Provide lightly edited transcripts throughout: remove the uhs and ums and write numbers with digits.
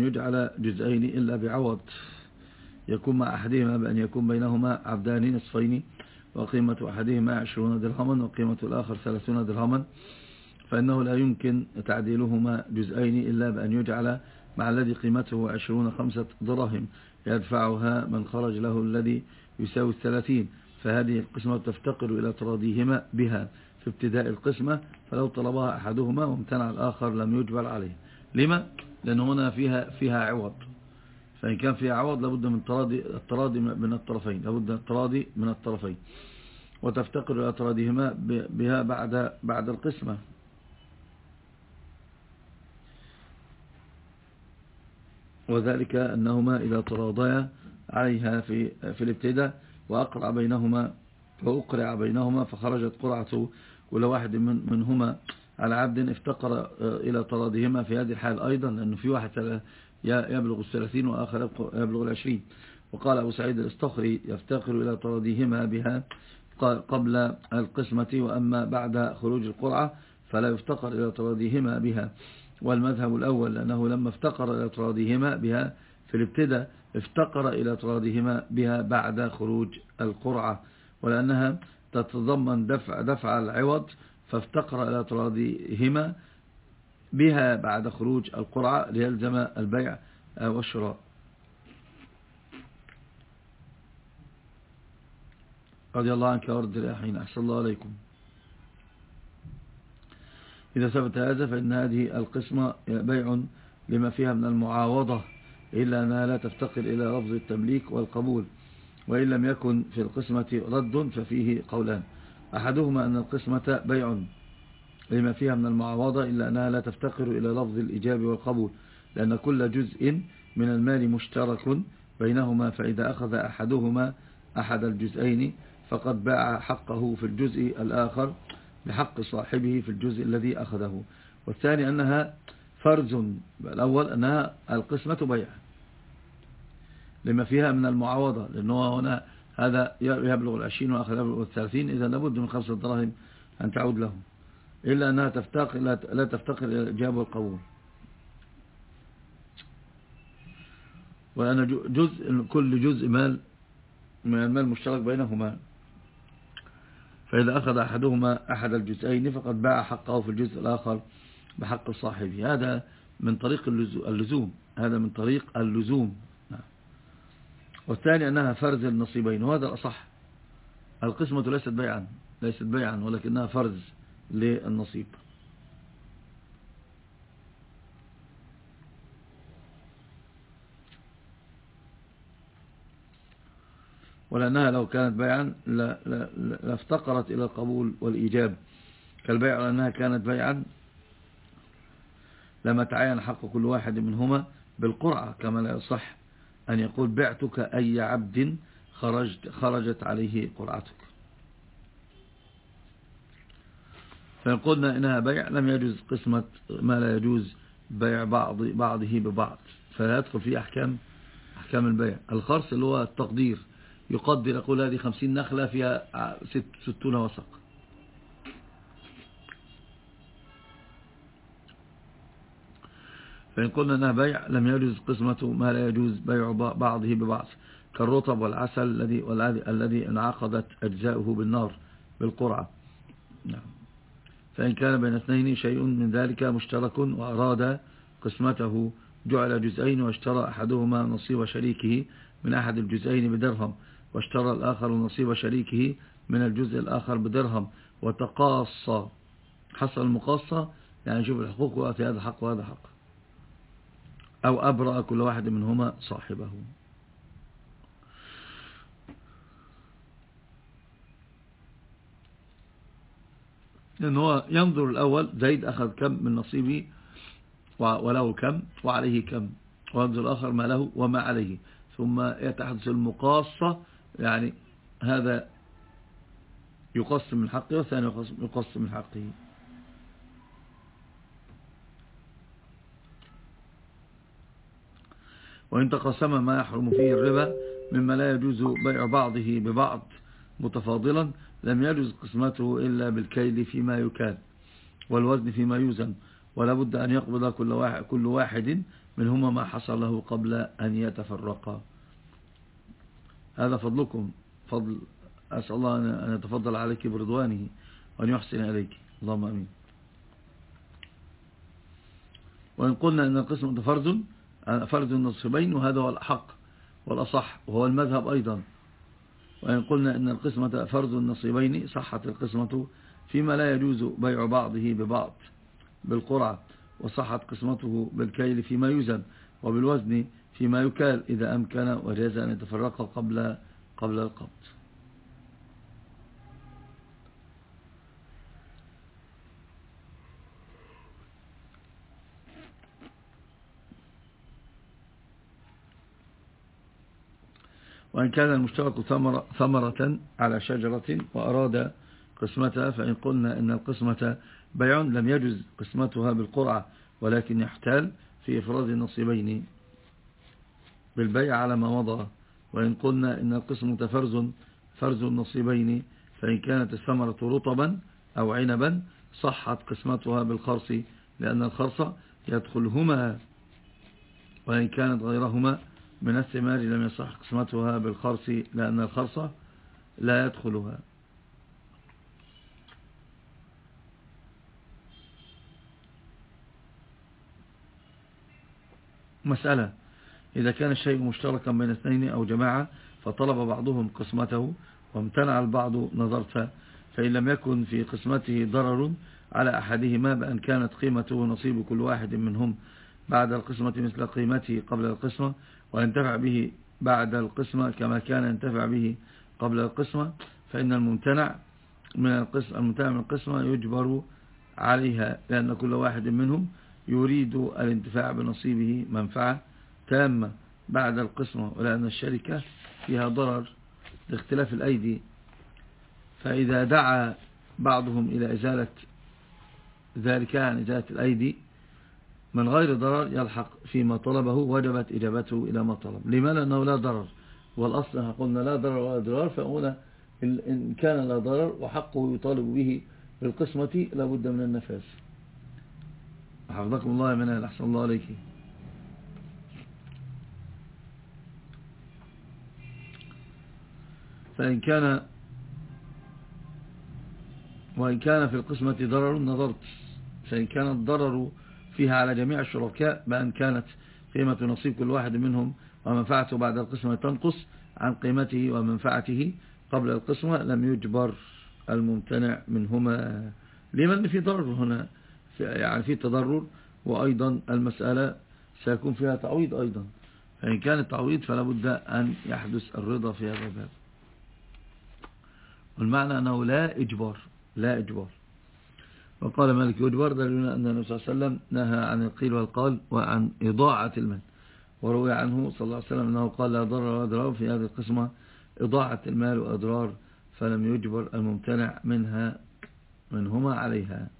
يجعل جزئين إلا بعوض يكون مع أحدهما بأن يكون بينهما عبدان نصفين، وقيمة أحدهما 20 درهما وقيمة الآخر 30 درهما، فإنه لا يمكن تعديلهما جزئين إلا بأن يجعل مع الذي قيمته 20 5 دراهم يدفعها من خرج له الذي يساوي 30، فهذه القسمة تفتقر إلى تراضيهما بها في ابتداء القسمة، فلو طلبها أحدهما وامتنع الآخر لم يجبر عليه. لما؟ لأن هنا فيها عوض، فإن كان فيها عوض لابد من التراضي من الطرفين، لابد من التراضي من الطرفين، وتفتقر إلى تراضيهما بها بعد القسمة. وذلك أنهما إذا تراضيا عليها في الابتداء وأقرع بينهما فخرجت قرعة كل واحد منهما على عبد، افتقر إلى تراضيهما في هذه الحال أيضا، لأنه في واحد يبلغ 30 وآخر يبلغ 20. وقال أبو سعيد الأسطخري يفتقر إلى تراضيهما بها قبل القسمة، وأما بعد خروج القرعة فلا يفتقر إلى تراضيهما بها. والمذهب الأول لأنه لما افتقر إلى تراضيهما بها في الابتداء افتقر إلى تراضيهما بها بعد خروج القرعة، ولأنها تتضمن دفع العوض فافتقر إلى تراضيهما بها بعد خروج القرعة ليلزم البيع والشراء. رضي الله عنك ورد الرياحين. أحسن الله عليكم. إذا ثبت هذا فإن هذه القسمة بيع لما فيها من المعاوضة، إلا أنها لا تفتقر إلى لفظ التمليك والقبول. وإن لم يكن في القسمة رد ففيه قولان، أحدهما أن القسمة بيع لما فيها من المعاوضة، إلا أنها لا تفتقر إلى لفظ الإجاب والقبول، لأن كل جزء من المال مشترك بينهما، فإذا أخذ أحدهما أحد الجزئين فقد باع حقه في الجزء الآخر بحق صاحبه في الجزء الذي أخذه. والثاني أنها فرز، الأول أنها القسمة بيع لما فيها من المعاوضة، لأنه هنا هذا يبلغ 20 وآخر يبلغ 30، إذا لابد من 5 دراهم أن تعود له، إلا أنها لا تفتقر إلى الإجاب والقبول، وأن كل جزء مال من المال مشترك بينهما، فإذا أخذ أحدهما أحد الجزئين فقد باع حقه في الجزء الآخر بحق صاحبه. هذا من طريق اللزوم، هذا من طريق اللزوم. والثاني أنها فرز النصيبين، وهذا الأصح. القسمة ليست بيعا ولكنها فرز للنصيب. ولأنها لو كانت بيعا لافتقرت إلى القبول والإيجاب كالبيع، لأنها كانت بيعا لما تعين حق كل واحد منهما بالقرعة، كما لا يصح أن يقول بعتك أي عبد خرجت عليه قرعتك. فإن قلنا إنها بيع لم يجوز قسمة ما لا يجوز بيع بعضه ببعض، فلا يدخل في أحكام البيع. الخرص اللي هو التقدير، يقدر يقول هذه 50 نخلة فيها 60 وسق، فإن قلنا أنها بيع لم يجوز قسمة ما لا يجوز بيع بعضه ببعض، كالرطب والعسل الذي انعقدت أجزاؤه بالنار بالقرعة. فإن كان بين اثنين شيء من ذلك مشترك وأراد قسمته جعل جزئين، واشترى أحدهما نصيب شريكه من أحد الجزئين بدرهم، واشترى الآخر نصيب شريكه من الجزء الآخر بدرهم، وتقاص، حصل المقاصة يعني شوف الحقوق وأتي هذا حق وهذا حق، أو أبرأ كل واحد منهما صاحبه. لأنه ينظر الأول زيد أخذ كم من نصيبه وله كم وعليه كم، وينظر الآخر ما له وما عليه، ثم يتحدث المقاصة، يعني هذا يقسم من حقه والثاني يقسم من حقه. وإن تقسم ما يحرم فيه الربا مما لا يجوز بيع بعضه ببعض متفاضلا لم يجوز قسمته إلا بالكيل فيما يكال والوزن فيما يوزن، ولا بد أن يقبض كل واحد منهما ما حصل له قبل أن يتفرقا. هذا فضلكم، فضل أسأل الله أن يتفضل عليك برضوانه وأن يحسن إليك، اللهم أمين. وإن قلنا أن القسمة فرد النصيبين، وهذا هو الأحق والأصح وهو المذهب أيضا. وإن قلنا أن القسمة فرد النصيبين صحت القسمة فيما لا يجوز بيع بعضه ببعض بالقرعة، وصحت قسمته بالكيل فيما يوزن وبالوزن فيما يكال إذا أمكن، وجاز أن يتفرق قبل القبض. وإن كان المشترك ثمرة على شجرة وأراد قسمتها، فإن قلنا إن القسمة بيع لم يجز قسمتها بالقرعة، ولكن يحتال في إفراد النصيبين بالبيع على ما مضى. وإن قلنا إن القسمة فرز النصيبين، فإن كانت الثمرة رطبا أو عنبا صحت قسمتها بالخرص، لأن الخرص يدخلهما، وإن كانت غيرهما من الثمار لم يصح قسمتها بالخرص، لأن الخرص لا يدخلها. مسألة: إذا كان الشيء مشتركا بين اثنين أو جماعة فطلب بعضهم قسمته وامتنع البعض، نظرت، فإن لم يكن في قسمته ضرر على أحدهما بأن كانت قيمته نصيب كل واحد منهم بعد القسمة مثل قيمته قبل القسمة، وينتفع به بعد القسمة كما كان ينتفع به قبل القسمة، فإن الممتنع من القسمة يجبر عليها، لأن كل واحد منهم يريد الانتفاع بنصيبه منفعة تامة بعد القسمة، ولأن الشركة فيها ضرر لاختلاف الأيدي، فإذا دعا بعضهم إلى إزالة ذلك عن إزالة الأيدي من غير ضرر يلحق فيما طلبه، وجبت إجابته إلى ما طلب. لما؟ لأنه لا ضرر، والأصل قلنا لا ضرر ولا ضرار، فهنا إن كان لا ضرر وحقه يطالب به بالقسمة لابد من النفاذ. حفظكم الله منها، أحسن الله عليك. وإن كان في القسمة ضرر نظرت، فإن كان الضرر فيها على جميع الشركاء بأن كانت قيمة نصيب كل واحد منهم ومنفعته بعد القسمة تنقص عن قيمته ومنفعته قبل القسمة، لم يجبر الممتنع منهما. لمن في ضرر هنا، يعني في تضرر، وأيضا المسألة سيكون فيها تعويض أيضا، فإن كان التعويض فلا بد أن يحدث الرضا في هذا الباب. والمعنى أنه لا إجبار. وقال مالك يجبر، دليلنا أن النبي صلى الله عليه وسلم نهى عن القيل والقال وعن إضاعة المال، وروي عنه صلى الله عليه وسلم أنه قال لا ضرر ولا ضرار في هذه القسمة، إضاعة المال وأضرار، فلم يجبر الممتنع منهما عليها.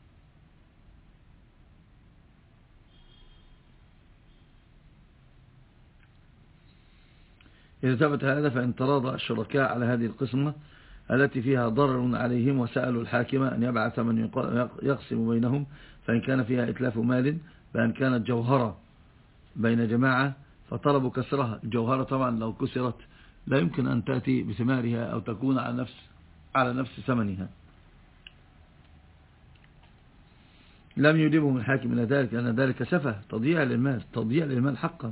إذا ثبت هذا فإن تراضى الشركاء على هذه القسمة التي فيها ضرر عليهم وسألوا الحاكم أن يبعث من يقسم بينهم، فإن كان فيها إتلاف مال بأن كانت جوهرة بين جماعة فطلبوا كسرها، الجوهرة طبعا لو كسرت لا يمكن أن تأتي بثمارها أو تكون على نفس ثمنها، لم يجيبهم الحاكم إلى ذلك، لأن ذلك سفه، تضييع للمال حقا.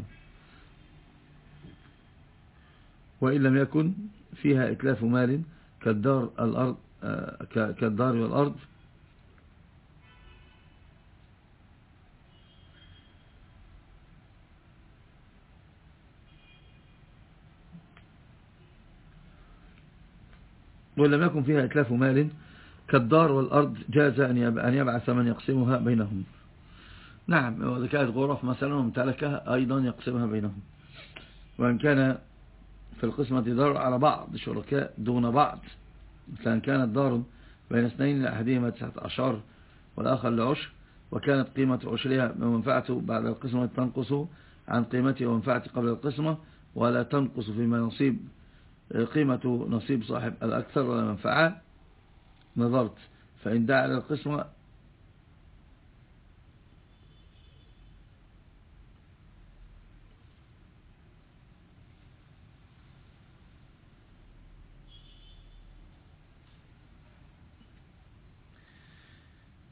وإن لم يكن فيها إتلاف مال كالدار والأرض، وإن لم يكن فيها إتلاف مال كالدار والأرض جاز أن يبعث من يقسمها بينهم. نعم، وإذا كانت غرف مثلا وممتلكها أيضا يقسمها بينهم. وإن كان في القسمة ضرر على بعض شركاء دون بعض، مثلا كانت دار بين اثنين لأحدهما 19 والآخر لعشر، وكانت قيمة عشرها ومنفعته بعد القسمة تنقص عن قيمته ومنفعته قبل القسمة، ولا تنقص فيما نصيب قيمة نصيب صاحب الأكثر ولا منفعة، نظرت، فإن دعا إلى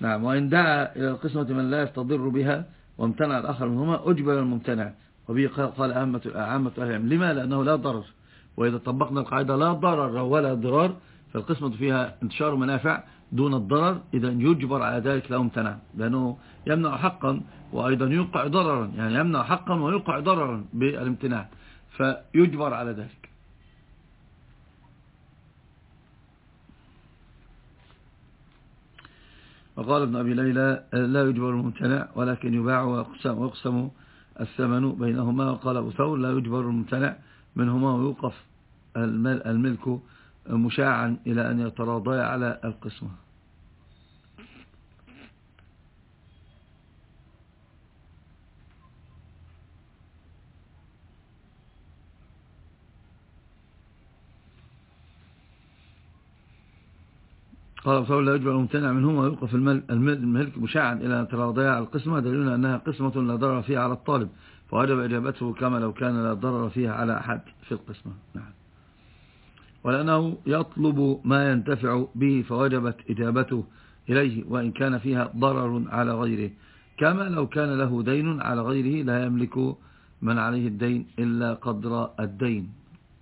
نعم. وإن دعا إلى القسمة من لا يستضر بها وامتنع الآخر منهما أجبر الممتنع. وبه قال عامة أهل العلم. لما؟ لأنه لا ضرر. وإذا طبقنا القاعدة لا ضرر ولا ضرار فالقسمة فيها انتشار منافع دون الضرر، إذا يجبر على ذلك لا امتنع، لأنه يمنع حقا وأيضا يوقع ضررا، يعني يمنع حقا ويوقع ضررا بالامتناع، فيجبر على ذلك. وقال ابن أبي ليلى لا يجبر الممتنع ولكن يباع ويقسم الثمن بينهما. وقال أبو ثور لا يجبر الممتنع منهما ويوقف الملك مشاعا إلى أن يتراضيا على القسمة. قال أبو ثور لا يجبر الممتنع منهما ويوقف الملك مشاعا إلى أن يتراضيا على القسمة، دليل أنها قسمة لا ضرر فيها على الطالب، فوجب إجابته كما لو كان لا ضرر فيها على أحد في القسمة. نعم. ولأنه يطلب ما ينتفع به فوجبت إجابته إليه وإن كان فيها ضرر على غيره، كما لو كان له دين على غيره لا يملك من عليه الدين إلا قدر الدين.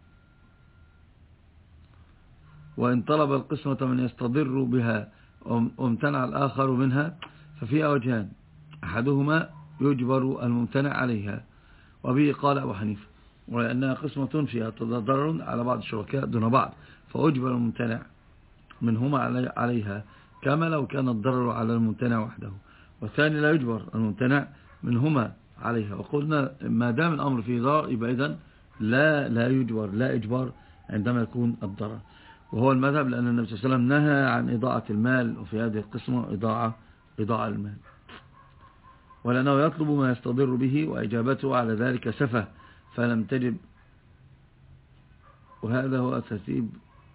وإن طلب القسمة من يستضر بها وامتنع الآخر منها ففيها وجهان، أحدهما يجبر الممتنع عليها، وبه قال أبو حنيفة، ولأنها قسمة فيها تضرر على بعض الشركاء دون بعض فأجبر الممتنع منهما عليها كما لو كان الضرر على الممتنع وحده. والثاني لا يجبر الممتنع منهما عليها. وقلنا ما دام الأمر فيه ضرر يبقى إذن لا يجبر، لا إجبار عندما يكون الضرر. وهو المذهب لأن النبي صلى الله عليه وسلم نهى عن إضاعة المال، وفي هذه القسمة إضاعة المال. ولأنه يطلب ما يستضر به وإجابته على ذلك سفه فلم تجب، وهذا هو ترتيب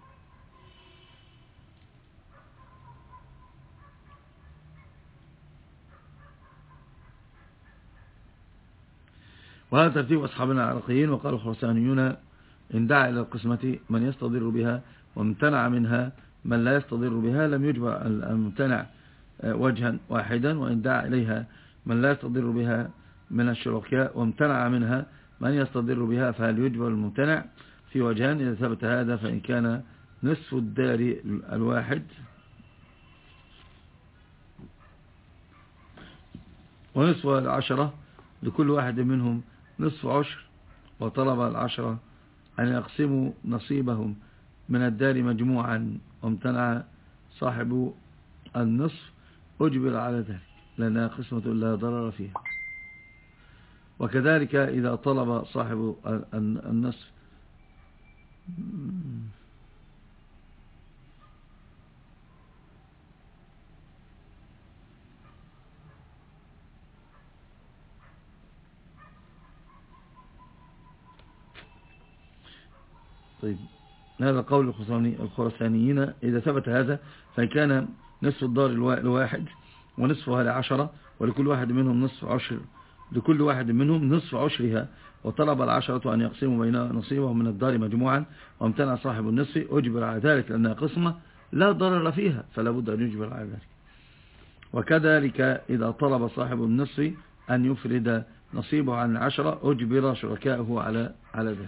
أصحابنا العراقيين. وقال الخرسانيون إن دعا إلى القسمة من يستضر بها وامتنع منها من لا يستضر بها لم يجبر الممتنع وجها واحدا، وإن دعا إليها من لا يستضر بها من الشركاء وامتنع منها من يستضر بها فهل يجبر الممتنع في وجهان. إذا ثبت هذا فإن كان نصف الدار الواحد ونصف العشرة لكل واحد منهم نصف عشر، وطلب العشرة أن يقسموا نصيبهم من الدار مجموعا وامتنع صاحب النصف أجبر على ذلك لأنها قسمة لا ضرر فيها. وكذلك إذا طلب صاحب النصف طيب هذا قول الخرسانيين. إذا ثبت هذا فإن كان نصف الدار الواحد ونصفها لعشرة ولكل واحد منهم نصف عشر، لكل واحد منهم نصف عشرها، وطلب العشرة أن يقسموا بين نصيبهم من الدار مجموعا وامتنع صاحب النصف أجبر على ذلك لأنها قسمة لا ضرر فيها فلا بد أن يجبر على ذلك. وكذلك إذا طلب صاحب النصف أن يفرد نصيبه عن العشرة أجبر شركائه على ذلك.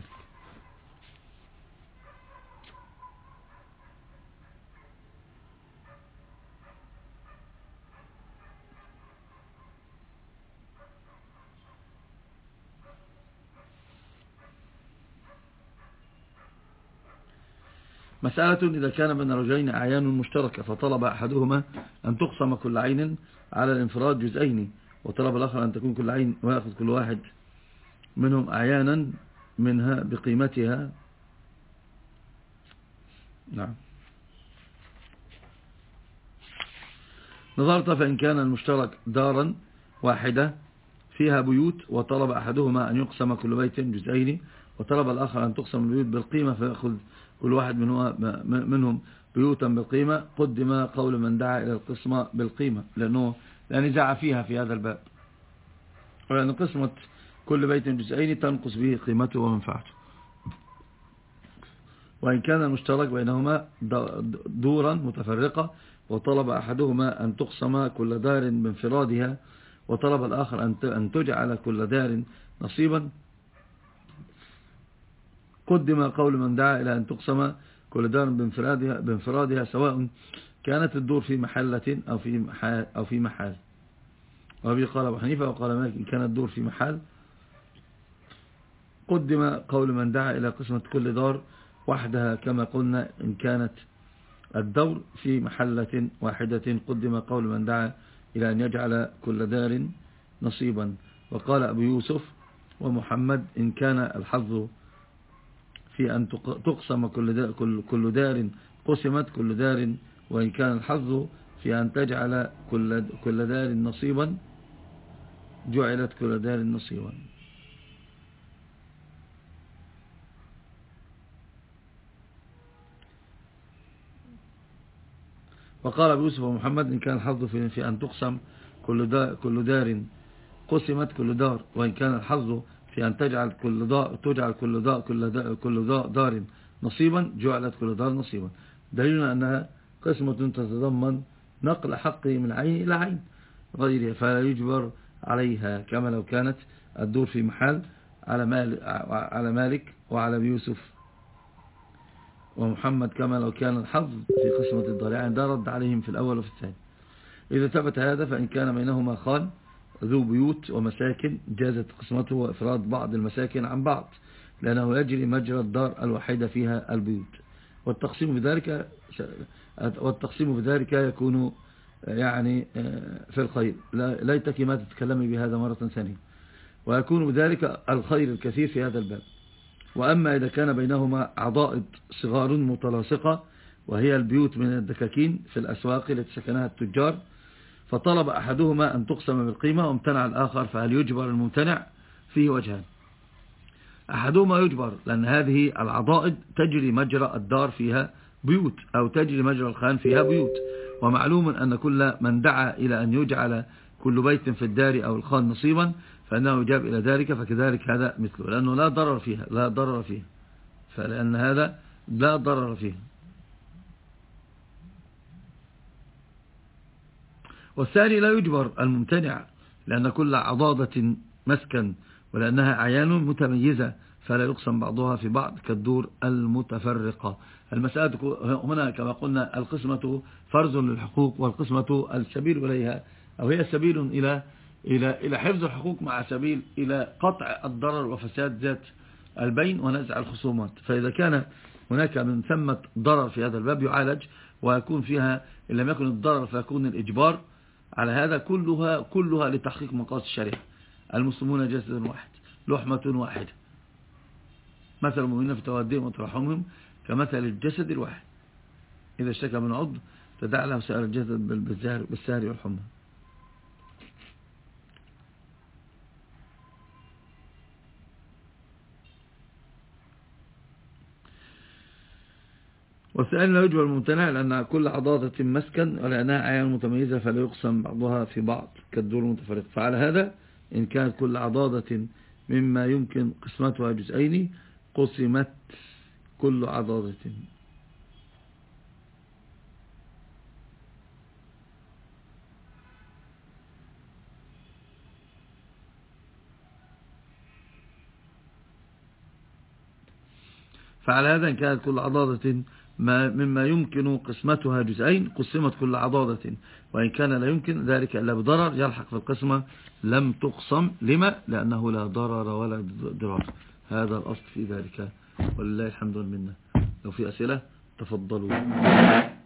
مسألة إذا كان بين رجلين أعيان مشتركة فطلب أحدهما أن تقسم كل عين على الانفراد جزئين، وطلب الآخر أن تكون كل عين ويأخذ كل واحد منهم أعيانا منها بقيمتها. نعم. نظرت فإن كان المشترك دارا واحدة فيها بيوت وطلب أحدهما أن يقسم كل بيت جزئين وطلب الآخر أن تقسم البيوت بالقيمة فيأخذ كل واحد منهم بيوتا بالقيمة، قدم قول من دعا إلى القسمة بالقيمة لأنه لا نزاع فيها في هذا الباب، ولأن قسمة كل بيت جزئين تنقص به قيمته ومنفعته. وإن كان المشترك بينهما دورا متفرقة وطلب أحدهما أن تقسم كل دار بانفرادها، وطلب الآخر أن تجعل كل دار نصيبا، قدم قول من دعا إلى أن تقسم كل دار بانفرادها سواء كانت الدور في محلة أو في محال. وأبي قال أبو حنيفة وقال مالك إن كانت الدور في محال قدم قول من دعا إلى قسمة كل دار وحدها، كما قلنا إن كانت الدور في محلة واحدة قدم قول من دعا إلى أن يجعل كل دار نصيبا. وقال أبو يوسف ومحمد إن كان الحظ في أن تقسم كل دار قسمت كل دار، وإن كان الحظ في أن تجعل كل دار نصيبا جعلت كل دار نصيبا. وقال أبو يوسف ومحمد إن كان الحظ في أن تقسم كل دار قسمت كل دار، وإن كان الحظ في أن تجعل كل دار نصيبا جعلت كل دار نصيبا. دليلنا أنها قسمة تتضمن نقل حقه من عين إلى عين غيرها، فلا يجبر عليها، كما لو كانت الدور في محل على مالك وعلى أبي يوسف ومحمد، كما لو كان الحظ في قسمة الدار، يعني ده رد عليهم في الأول وفي الثاني. إذا ثبت هذا فإن كان بينهما خان ذو بيوت ومساكن جازت قسمته وإفراد بعض المساكن عن بعض، لأنه يجري مجرى الدار الوحيدة فيها البيوت، والتقسيم بذلك يكون يعني في الخير. ليتك ما تتكلمي بهذا مرة ثانية. ويكون بذلك الخير الكثير في هذا الباب. وأما إذا كان بينهما عضائد صغار متلاصقة وهي البيوت من الدكاكين في الأسواق التي سكنها التجار، فطلب أحدهما أن تقسم بالقيمة وامتنع الآخر، فهل يجبر الممتنع؟ فيه وجهان. أحدهما يجبر لأن هذه العضائد تجري مجرى الدار فيها بيوت، أو تجري مجرى الخان فيها بيوت، ومعلوم أن كل من دعا إلى أن يجعل كل بيت في الدار أو الخان نصيبا فإنه يجاب إلى ذلك، فكذلك هذا مثله، لأنه لا ضرر فيها فلأن هذا لا ضرر فيه. والثاني لا يجبر الممتنع لأن كل عضادة مسكن ولأنها أعيان متميزة فلا يقسم بعضها في بعض كالدور المتفرقة. المسألة هنا كما قلنا القسمة فرز للحقوق، والقسمة السبيل إليها أو هي سبيل إلى حفظ الحقوق مع سبيل إلى قطع الضرر وفساد ذات البين ونزع الخصومات. فإذا كان هناك من ثمة ضرر في هذا الباب يعالج، ويكون فيها إن لم يكن الضرر فيكون الإجبار على هذا، كلها لتحقيق مقاصد الشريعة. المسلمون جسد واحد لحمة واحدة، مثل المؤمنين في توادهم وترحمهم كمثل الجسد الواحد، إذا اشتكى من عضو تداعى له سائر الجسد بالسهر والحمى. والثاني لا يجبر الممتنع لأن كل عضادة مسكن ولأنها أعيان متميزة فلا يقسم بعضها في بعض كالدور المتفرق. فعلى هذا إن كانت كل عضادة مما يمكن قسمتها جزئين قسمت كل عضادة. فعلى هذا إن كانت كل عضادة مما يمكن قسمتها جزئين قسمت كل عضادة، وإن كان لا يمكن ذلك إلا بضرر يلحق في القسمة لم تقسم. لما؟ لأنه لا ضرر ولا ضرار. هذا الأصل في ذلك، ولله الحمد والمنة. لو في أسئلة تفضلوا.